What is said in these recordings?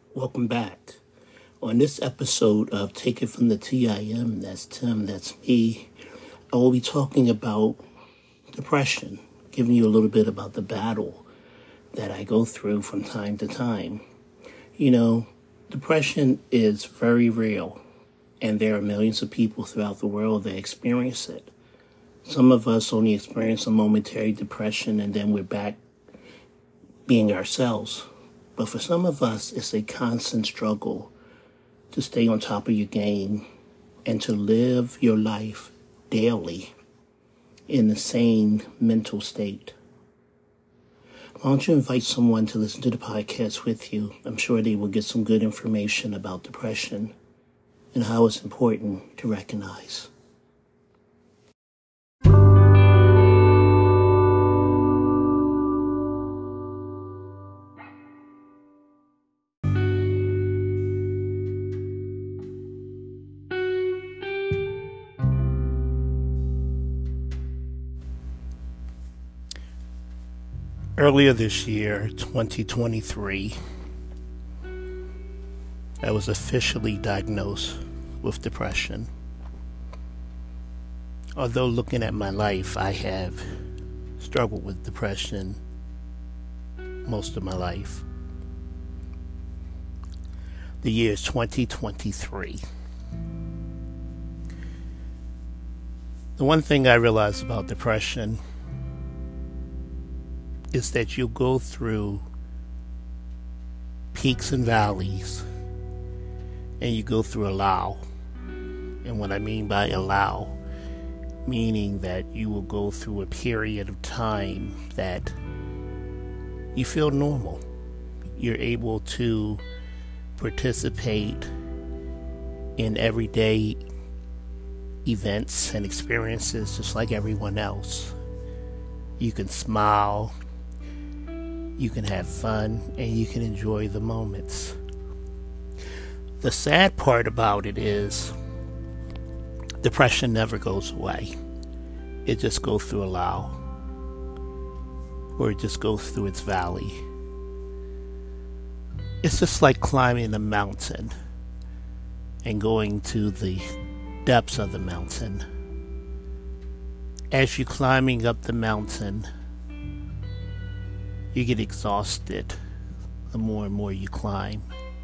Welcome back. On this episode of Take It From the TIM, that's Tim, that's me, I will be talking about depression, giving you a little bit about the battle that I go through from time to time. You know, depression is very real, and there are millions of people throughout the world that experience it. Some of us only experience a momentary depression and then we're back being ourselves. But for some of us, it's a constant struggle to stay on top of your game and to live your life daily in the same mental state. Why don't you invite someone to listen to the podcast with you? I'm sure they will get some good information about depression and how it's important to recognize. Earlier this year, 2023, I was officially diagnosed with depression. Although looking at my life, I have struggled with depression most of my life. The year is 2023. The one thing I realized about depression is that you'll go through peaks and valleys, and you go through a lull. And what I mean by a lull, meaning that you will go through a period of time that you feel normal. You're able to participate in everyday events and experiences just like everyone else. You can smile, you can have fun, and you can enjoy the moments. The sad part about it is depression never goes away. It just goes through a lull, or it just goes through its valley. It's just like climbing a mountain and going to the depths of the mountain. As you're climbing up the mountain, you get exhausted the more and more you climb.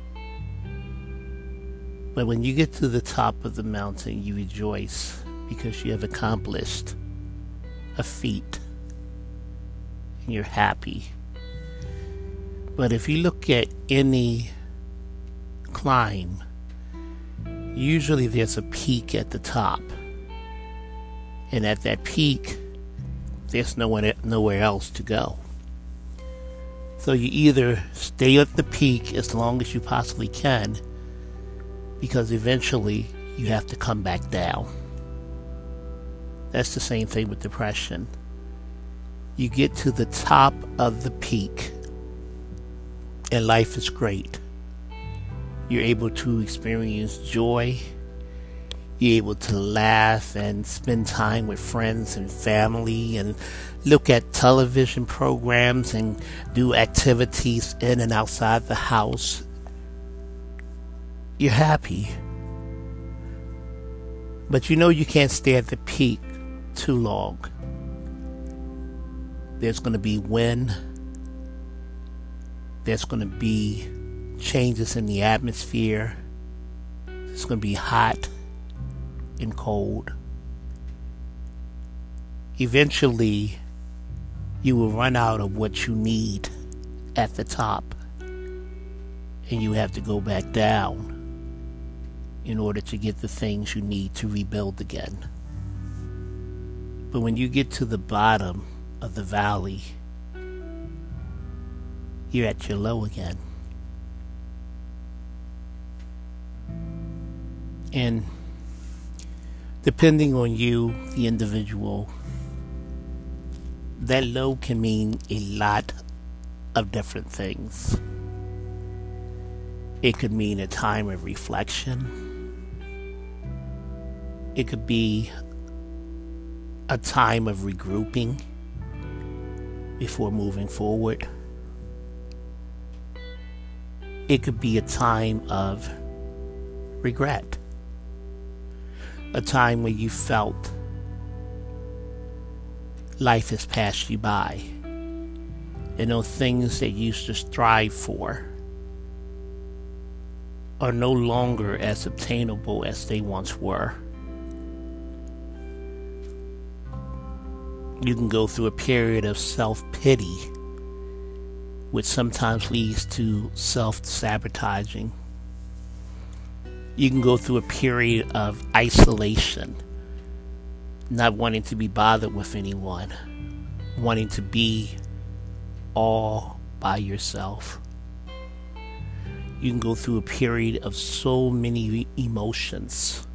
But when you get to the top of the mountain, you rejoice because you have accomplished a feat and you're happy. But if you look at any climb, usually there's a peak at the top. And at that peak, there's nowhere else to go. So you either stay at the peak as long as you possibly can, because eventually you have to come back down. That's the same thing with depression. You get to the top of the peak, and life is great. You're able to experience joy. You're able to laugh and spend time with friends and family and look at television programs and do activities in and outside the house. You're happy. But you know you can't stay at the peak too long. There's going to be wind. There's going to be changes in the atmosphere. It's going to be hot and cold. Eventually, you will run out of what you need at the top, and you have to go back down in order to get the things you need to rebuild again. But when you get to the bottom of the valley, you're at your low again. And depending on you, the individual, that low can mean a lot of different things. It could mean a time of reflection. It could be a time of regrouping before moving forward. it could be a time of regret. A time where you felt life has passed you by. And those things that you used to strive for are no longer as obtainable as they once were. You can go through a period of self-pity, which sometimes leads to self-sabotaging. You can go through a period of isolation, not wanting to be bothered with anyone, wanting to be all by yourself. You can go through a period of so many emotions,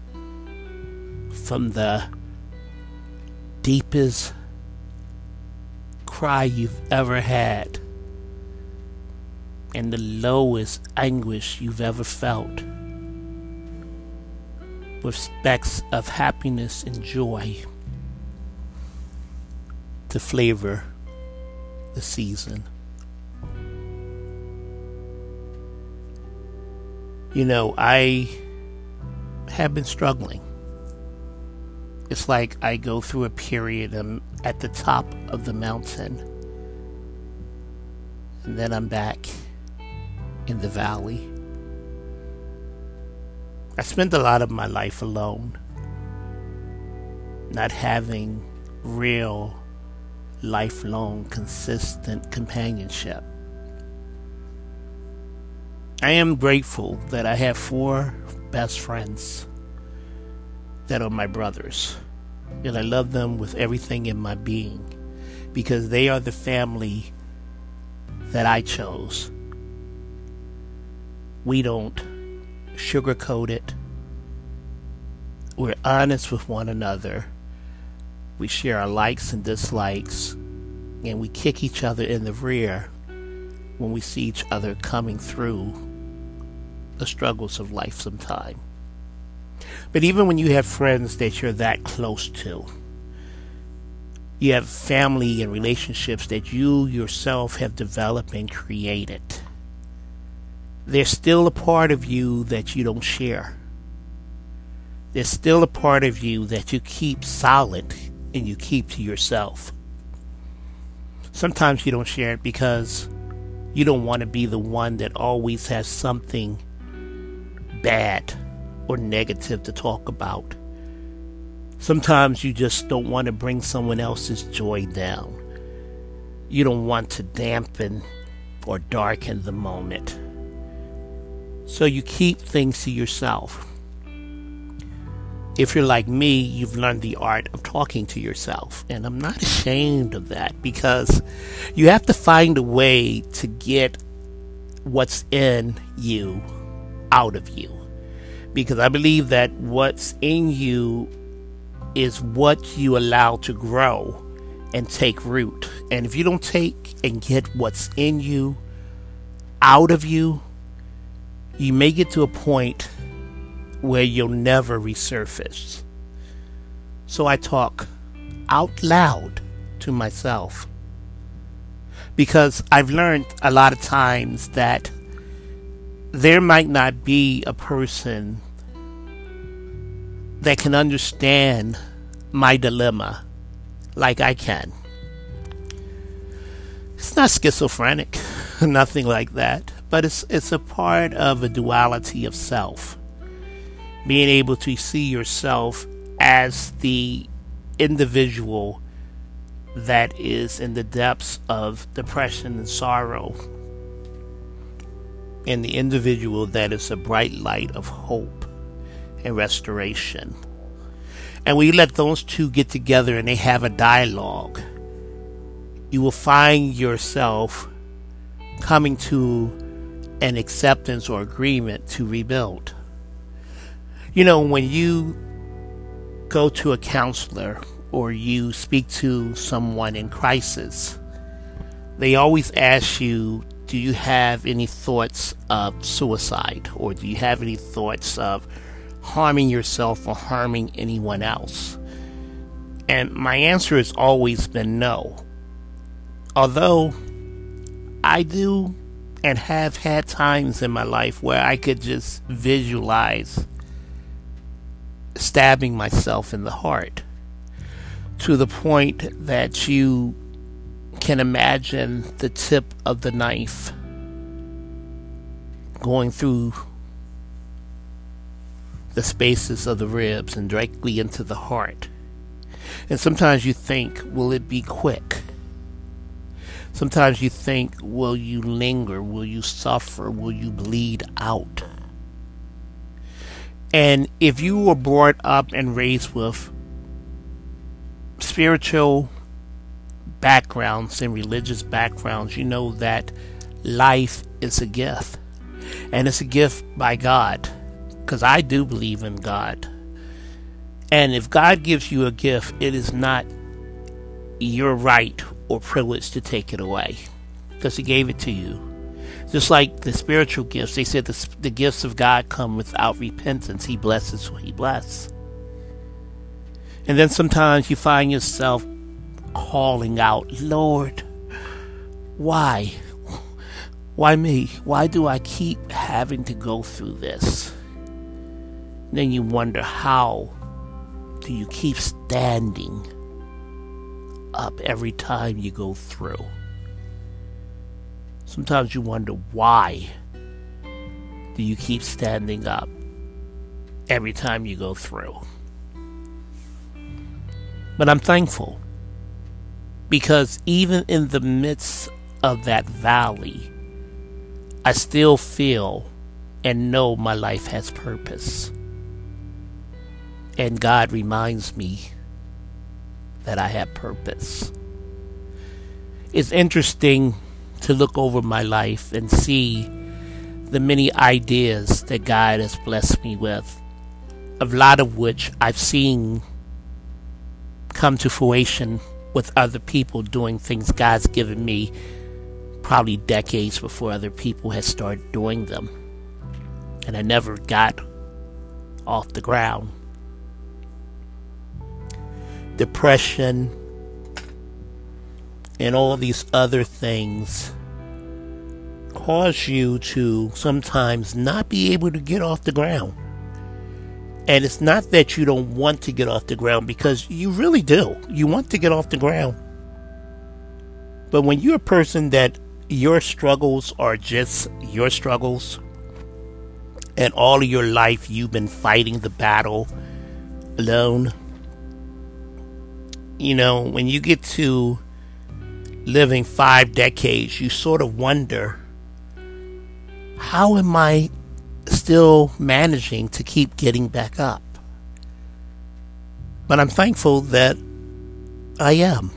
from the deepest cry you've ever had and the lowest anguish you've ever felt, with specks of happiness and joy to flavor the season. You know, I have been struggling. It's like I go through a period, I'm at the top of the mountain, and then I'm back in the valley. I spent a lot of my life alone, not having real, lifelong, consistent companionship. I am grateful that I have 4 best friends that are my brothers, and I love them with everything in my being, because they are the family that I chose. We don't sugarcoat it. We're honest with one another. We share our likes and dislikes, and we kick each other in the rear when we see each other coming through the struggles of life sometime. But even when you have friends that you're that close to, you have family and relationships that you yourself have developed and created, there's still a part of you that you don't share. There's still a part of you that you keep solid and you keep to yourself. Sometimes you don't share it because you don't want to be the one that always has something bad or negative to talk about. Sometimes you just don't want to bring someone else's joy down. You don't want to dampen or darken the moment. So you keep things to yourself. If you're like me, you've learned the art of talking to yourself. And I'm not ashamed of that, because you have to find a way to get what's in you out of you. Because I believe that what's in you is what you allow to grow and take root. And if you don't take and get what's in you out of you, you may get to a point where you'll never resurface. So I talk out loud to myself, because I've learned a lot of times that there might not be a person that can understand my dilemma like I can. It's not schizophrenic, nothing like that, but it's a part of a duality of self. Being able to see yourself as the individual that is in the depths of depression and sorrow, and the individual that is a bright light of hope and restoration. And when you let those two get together and they have a dialogue, you will find yourself coming to an acceptance or agreement to rebuild. You know, when you go to a counselor or you speak to someone in crisis, they always ask you, do you have any thoughts of suicide? Or do you have any thoughts of harming yourself or harming anyone else? And my answer has always been no. Although I do and have had times in my life where I could just visualize stabbing myself in the heart, to the point that you can imagine the tip of the knife going through the spaces of the ribs and directly into the heart. And sometimes you think, will it be quick? Sometimes you think, will you linger? Will you suffer? Will you bleed out? And if you were brought up and raised with spiritual backgrounds and religious backgrounds, you know that life is a gift. And it's a gift by God, because I do believe in God. And if God gives you a gift, it is not your right or privilege to take it away, because He gave it to you. Just like the spiritual gifts, they said the gifts of God come without repentance. He blesses who He blesses. And then sometimes you find yourself calling out, Lord, why? Why me? Why do I keep having to go through this? And then you wonder, how do you keep standing up every time you go through? Sometimes you wonder, why do you keep standing up every time you go through? But I'm thankful, because even in the midst of that valley, I still feel and know my life has purpose. And God reminds me that I have purpose. It's interesting to look over my life and see the many ideas that God has blessed me with, a lot of which I've seen come to fruition with other people doing things God's given me probably decades before other people had started doing them. And I never got off the ground. Depression and all these other things cause you to sometimes not be able to get off the ground. And it's not that you don't want to get off the ground, because you really do. You want to get off the ground. But when you're a person that your struggles are just your struggles, and all of your life you've been fighting the battle alone, you know, when you get to living 5 decades, you sort of wonder, how am I still managing to keep getting back up? But I'm thankful that I am.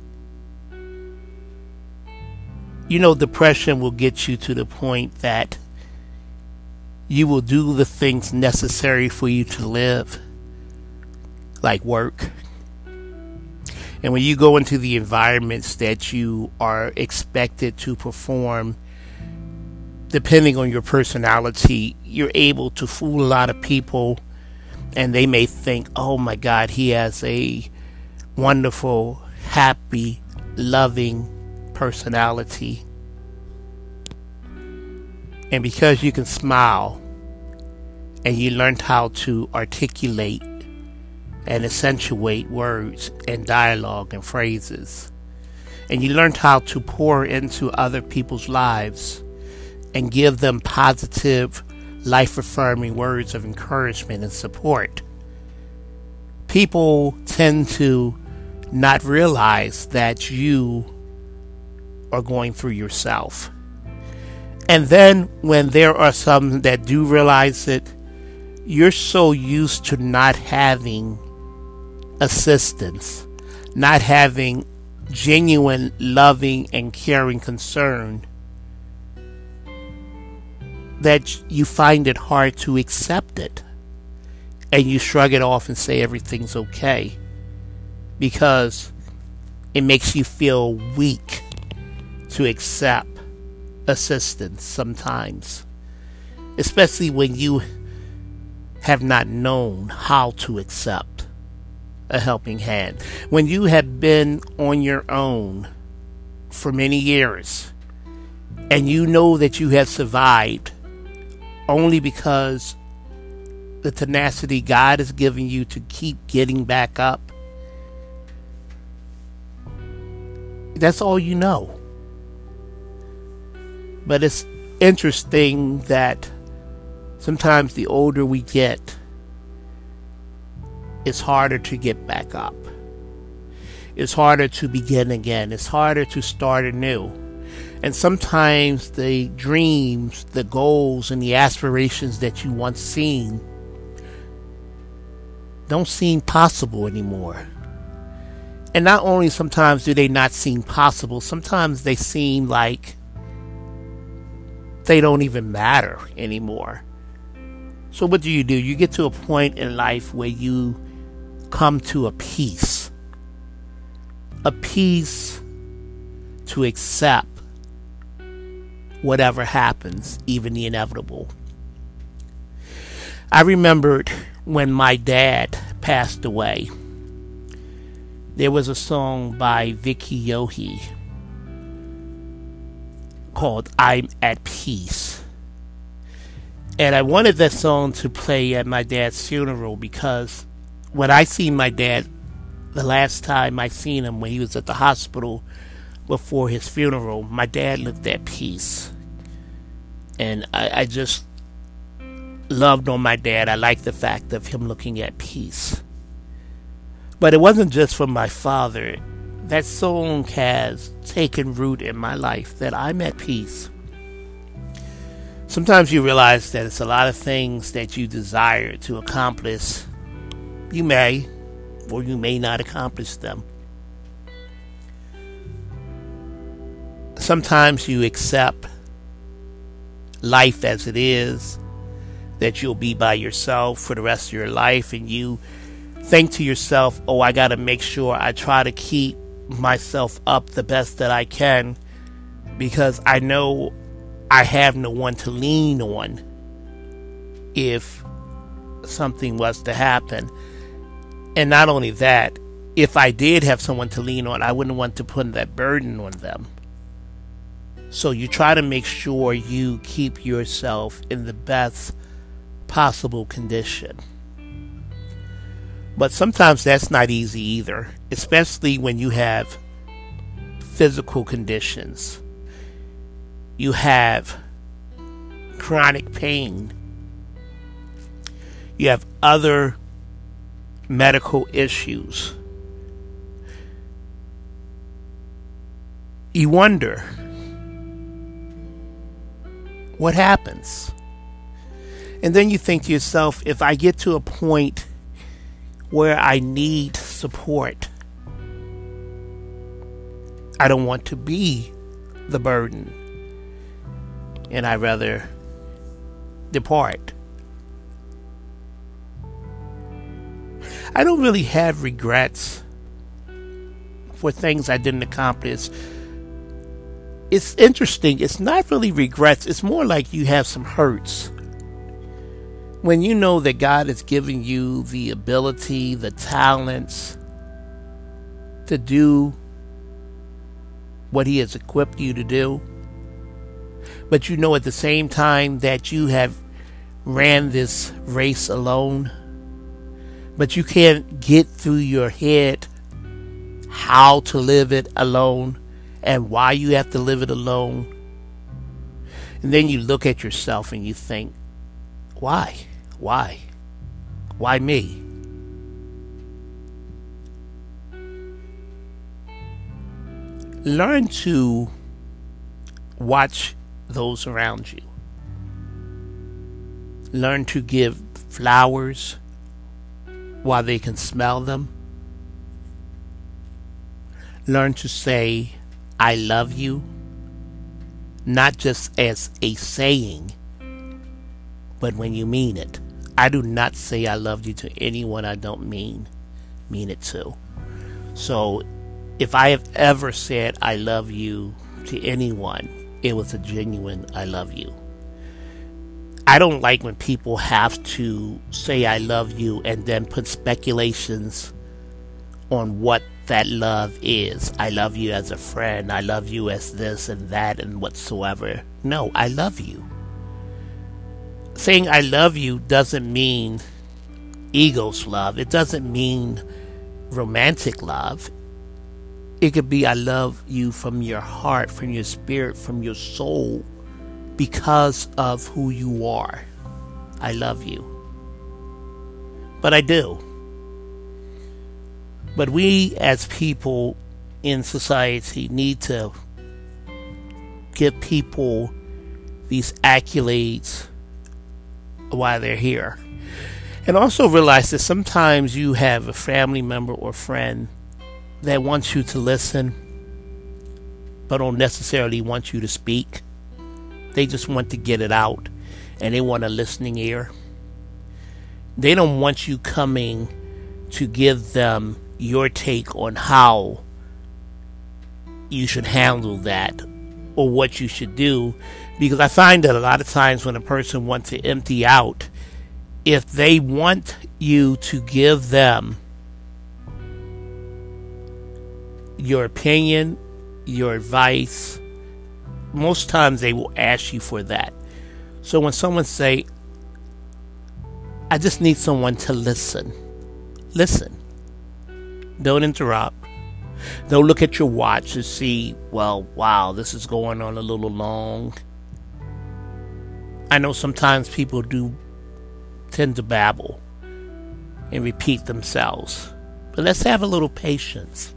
You know, depression will get you to the point that you will do the things necessary for you to live, like work. And when you go into the environments that you are expected to perform, depending on your personality, you're able to fool a lot of people, and they may think, oh my God, he has a wonderful, happy, loving personality. And because you can smile and you learned how to articulate and accentuate words and dialogue and phrases, and you learned how to pour into other people's lives and give them positive, life-affirming words of encouragement and support, people tend to not realize that you are going through yourself. And then when there are some that do realize it, you're so used to not having assistance, not having genuine, loving, and caring concern, that you find it hard to accept it. And you shrug it off and say everything's okay, because it makes you feel weak to accept assistance sometimes, especially when you have not known how to accept a helping hand. When you have been on your own for many years and you know that you have survived only because the tenacity God has given you to keep getting back up, that's all you know. But it's interesting that sometimes the older we get, it's harder to get back up. It's harder to begin again. It's harder to start anew. And sometimes the dreams, the goals, and the aspirations that you once seen don't seem possible anymore. And not only sometimes do they not seem possible, sometimes they seem like they don't even matter anymore. So what do? You get to a point in life where you come to a peace to accept whatever happens, even the inevitable. I remembered when my dad passed away, there was a song by Vicky Yohe called I'm at Peace. And I wanted that song to play at my dad's funeral because when I seen my dad, the last time I seen him when he was at the hospital before his funeral, my dad looked at peace. And I just loved on my dad. I liked the fact of him looking at peace. But it wasn't just for my father. That song has taken root in my life, that I'm at peace. Sometimes you realize that it's a lot of things that you desire to accomplish. You may or you may not accomplish them. Sometimes you accept life as it is, that you'll be by yourself for the rest of your life, and you think to yourself, oh, I got to make sure I try to keep myself up the best that I can because I know I have no one to lean on if something was to happen. And not only that, if I did have someone to lean on, I wouldn't want to put that burden on them. So you try to make sure you keep yourself in the best possible condition. But sometimes that's not easy either, especially when you have physical conditions. You have chronic pain. You have other medical issues. You wonder, what happens? And then you think to yourself, if I get to a point where I need support, I don't want to be the burden, and I'd rather depart. I don't really have regrets for things I didn't accomplish. It's interesting. It's not really regrets. It's more like you have some hurts. When you know that God has given you the ability, the talents to do what He has equipped you to do, but you know at the same time that you have ran this race alone, but you can't get through your head how to live it alone and why you have to live it alone. And then you look at yourself and you think, why? Why? Why me? Learn to watch those around you. Learn to give flowers while they can smell them. Learn to say, I love you, not just as a saying, but when you mean it. I do not say I love you to anyone I don't mean it to. So if I have ever said I love you to anyone, it was a genuine I love you. I don't like when people have to say I love you and then put speculations on what that love is. I love you as a friend. I love you as this and that and whatsoever. No, I love you. Saying I love you doesn't mean ego's love. It doesn't mean romantic love. It could be I love you from your heart, from your spirit, from your soul, because of who you are. I love you. But I do. But we as people in society need to give people these accolades while they're here. And also realize that sometimes you have a family member or friend that wants you to listen, but don't necessarily want you to speak. They just want to get it out, and they want a listening ear. They don't want you coming to give them your take on how you should handle that or what you should do, because I find that a lot of times when a person wants to empty out, if they want you to give them your opinion, your advice, most times they will ask you for that. So when someone say, I just need someone to listen. Listen. Don't interrupt. Don't look at your watch and see, well, wow, this is going on a little long. I know sometimes people do tend to babble and repeat themselves. But let's have a little patience.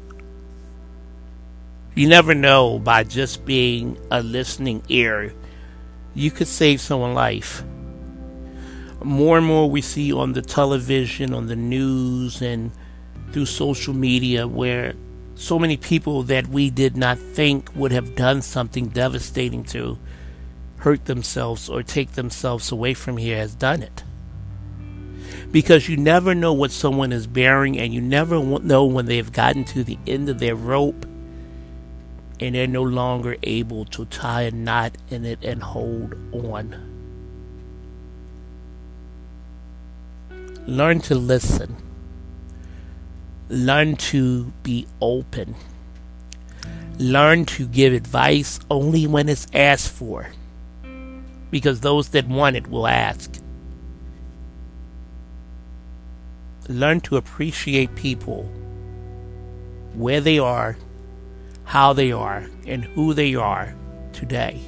You never know, by just being a listening ear, you could save someone's life. More and more we see on the television, on the news, and through social media, where so many people that we did not think would have done something devastating to hurt themselves or take themselves away from here has done it. Because you never know what someone is bearing, and you never know when they've gotten to the end of their rope and they're no longer able to tie a knot in it and hold on. Learn to listen. Learn to be open. Learn to give advice only when it's asked for, because those that want it will ask. Learn to appreciate people where they are, how they are, and who they are today.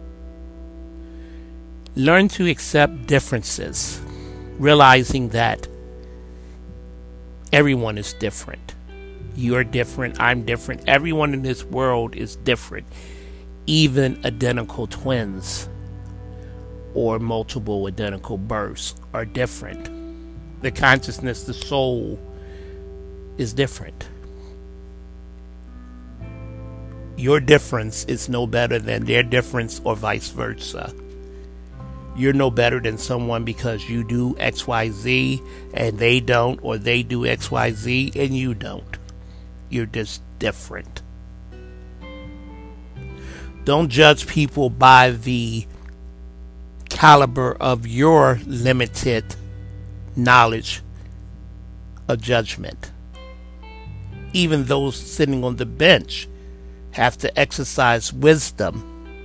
Learn to accept differences, realizing that everyone is different. You're different, I'm different. Everyone in this world is different. Even identical twins or multiple identical births are different. The consciousness, the soul, is different. Your difference is no better than their difference, or vice versa. You're no better than someone because you do XYZ and they don't, or they do XYZ and you don't. You're just different. Don't judge people by the caliber of your limited knowledge of judgment. Even those sitting on the bench have to exercise wisdom,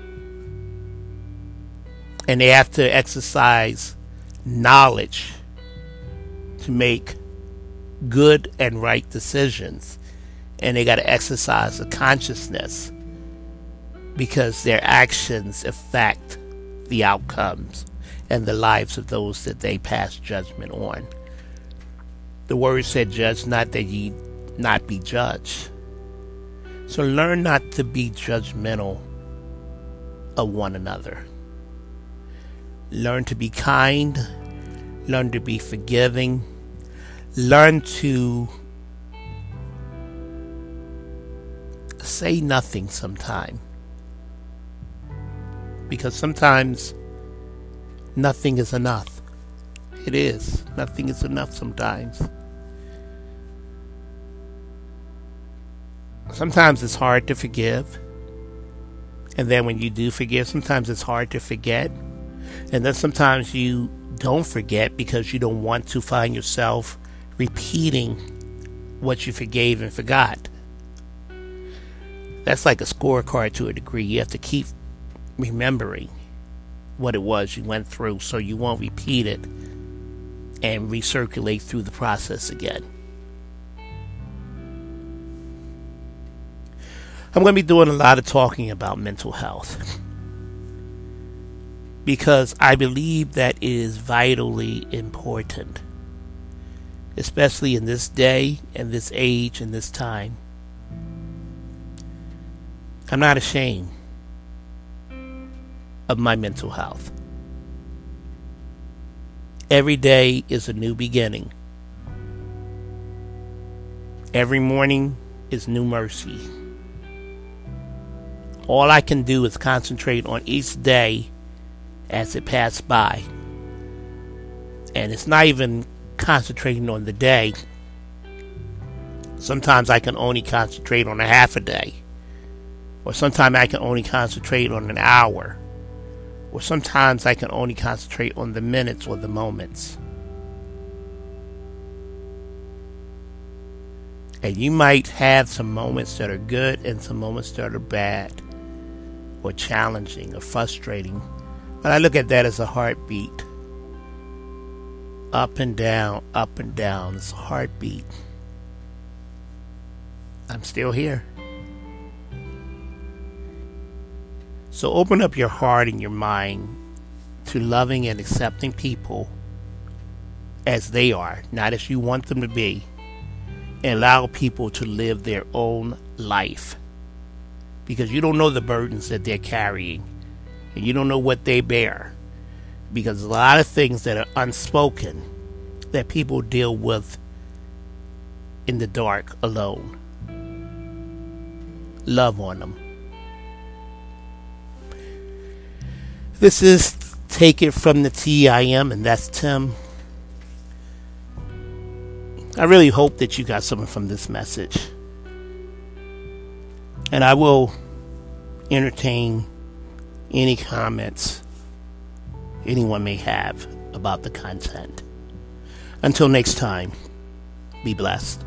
and they have to exercise knowledge to make good and right decisions. And they got to exercise a consciousness, because their actions affect the outcomes and the lives of those that they pass judgment on. The word said, judge not that ye not be judged. So learn not to be judgmental of one another. Learn to be kind. Learn to be forgiving. Learn to say nothing sometime. Because sometimes nothing is enough. It is. Nothing is enough sometimes. Sometimes it's hard to forgive. And then when you do forgive, sometimes it's hard to forget. And then sometimes you don't forget because you don't want to find yourself repeating what you forgave and forgot. That's like a scorecard to a degree. You have to keep remembering what it was you went through so you won't repeat it and recirculate through the process again. I'm going to be doing a lot of talking about mental health because I believe that is vitally important, especially in this day and this age and this time. I'm not ashamed of my mental health. Every day is a new beginning. Every morning is new mercy. All I can do is concentrate on each day as it passes by. And it's not even concentrating on the day. Sometimes I can only concentrate on a half a day. Or sometimes I can only concentrate on an hour. Or sometimes I can only concentrate on the minutes or the moments. And you might have some moments that are good and some moments that are bad, or challenging, or frustrating. But I look at that as a heartbeat. Up and down, up and down. It's a heartbeat. I'm still here. So open up your heart and your mind to loving and accepting people as they are, not as you want them to be, and allow people to live their own life. Because you don't know the burdens that they're carrying, and you don't know what they bear. Because a lot of things that are unspoken that people deal with in the dark alone. Love on them. This is Take It From The TIM, and that's Tim. I really hope that you got something from this message. And I will entertain any comments anyone may have about the content. Until next time, be blessed.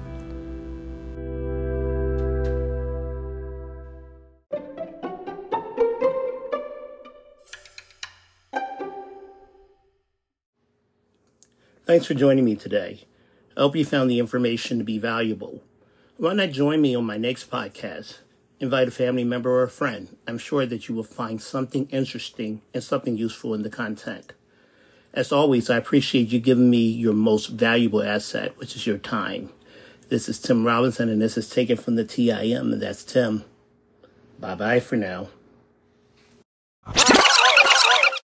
Thanks for joining me today. I hope you found the information to be valuable. Why not join me on my next podcast? Invite a family member or a friend. I'm sure that you will find something interesting and something useful in the content. As always, I appreciate you giving me your most valuable asset, which is your time. This is Tim Robinson, and this is Taken from the TIM, and that's Tim. Bye-bye for now.